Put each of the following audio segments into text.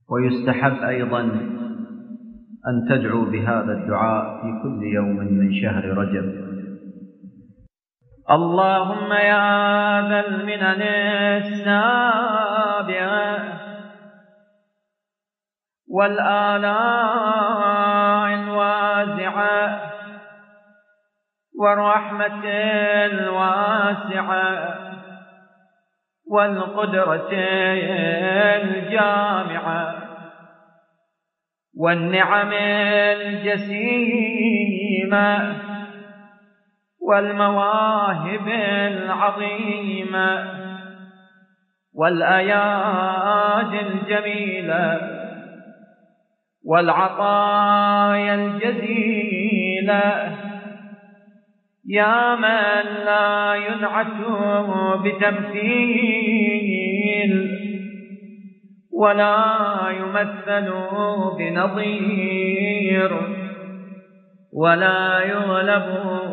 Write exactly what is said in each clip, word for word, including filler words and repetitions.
ويستحب أيضا أن تدعو بهذا الدعاء في كل يوم من شهر رجب. اللهم يا ذا المنن السابعة والآلاء الواسعة والرحمة الواسعة والقدرة الجامعة والنعم الجسيمة والمواهب العظيمة والآيات الجميلة والعطايا الجزيلة، يا من لا ينعت بتمثيل ولا يمثل بنظير ولا يغلب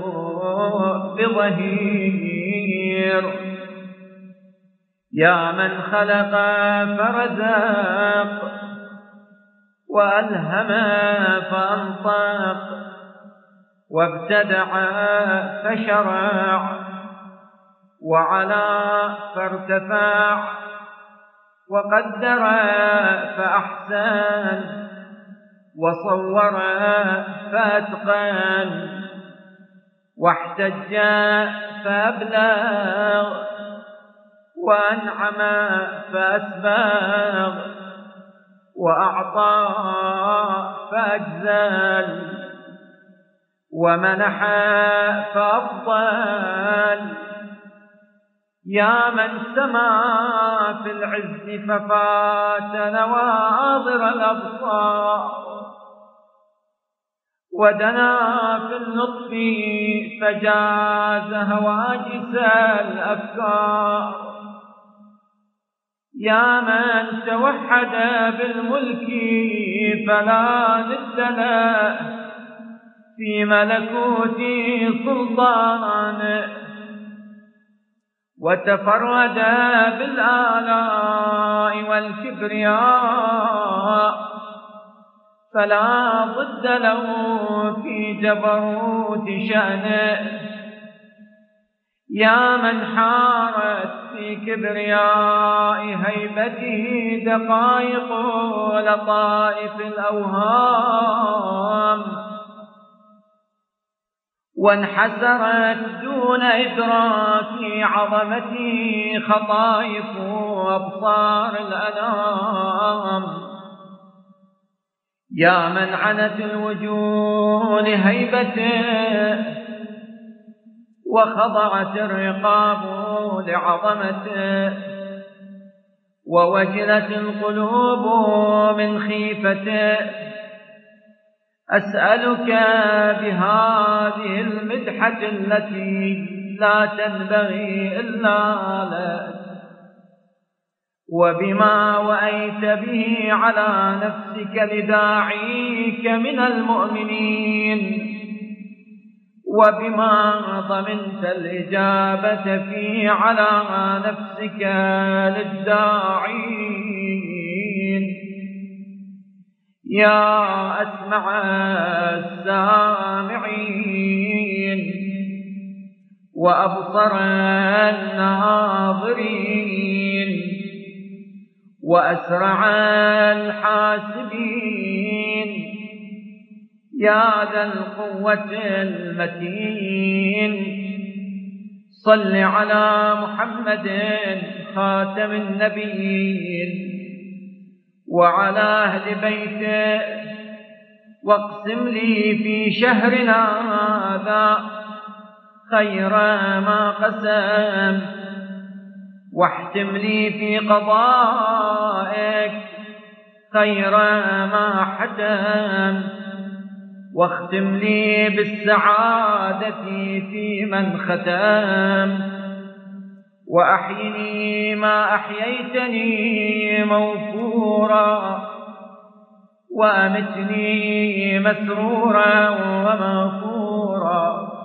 بظهير، يا من خلق فرزق وألهم فأنطق وابتدع فشرع وعلا فارتفع وقدر فأحسن وصور فأتقن واحتج فأبلغ وأنعم فأسبغ وأعطى فأجزل ومنح فأفضل، يا من سما في العز ففات نواظر الأبصار ودنا في اللطف فجاز هواجس الأفكار، يا من توحد بالملك فلا ند له في ملكوت سلطانه وتفرد بالآلاء والكبرياء فلا ضد له في جبروت شأنه، يا من حارت في كبرياء هيبته دقائق لطائف الأوهام وانحسرت دون إدراك عظمته خطائف أبصار الأنام، يا من عنت الوجوه لهيبته وخضعت الرقاب لعظمته ووجلت القلوب من خيفته، أسألك بهذه المدحة التي لا تنبغي إلا لك وبما وأيت به على نفسك لداعيك من المؤمنين وبما ضمنت الإجابة فيه على نفسك للداعين، يا أسمع السامعين وأبصر الناظرين وأسرع الحاسبين، يا ذا القوة المتين، صل على محمد خاتم النبيين وعلى أهل بيته واقسم لي في شهرنا هذا خير ما قسم واحتم لي في قضائك خير ما حتم واختم لي بالسعادة في من ختم وأحيني ما أحييتني موفورا وأمتني مسرورا ومغفورا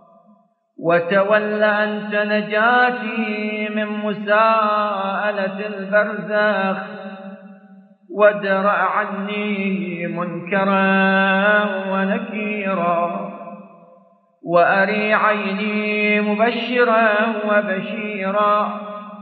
وتول أنت نجاتي من مساءلة البرزخ وادرأ عني منكرا ونكيرا، وأري عيني مبشرا وبشيرا،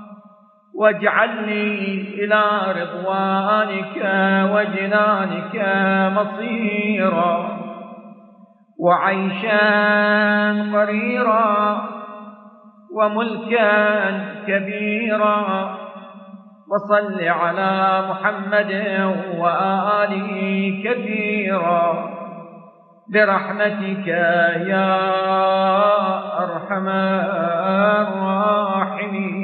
واجعلني إلى رضوانك وجنانك مصيرا، وعيشا قريرا وملكا كبيرا. وصل على محمد وآله كثيرا برحمتك يا أرحم الراحمين.